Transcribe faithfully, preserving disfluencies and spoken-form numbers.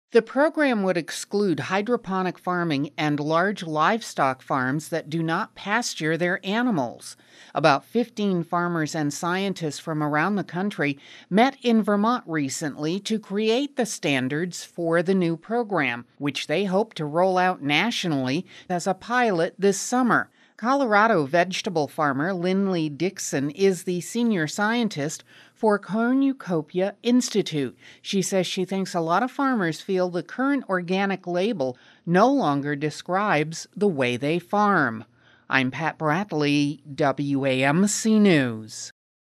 The program would exclude hydroponic farming and large livestock farms that do not pasture their animals. About fifteen farmers and scientists from around the country met in Vermont recently to create the standards for the new program, which they hope to roll out nationally as a pilot this summer. Colorado vegetable farmer Lindley Dixon is the senior scientist for Cornucopia Institute. She says she thinks a lot of farmers feel the current organic label no longer describes the way they farm. I'm Pat Bradley, W A M C News.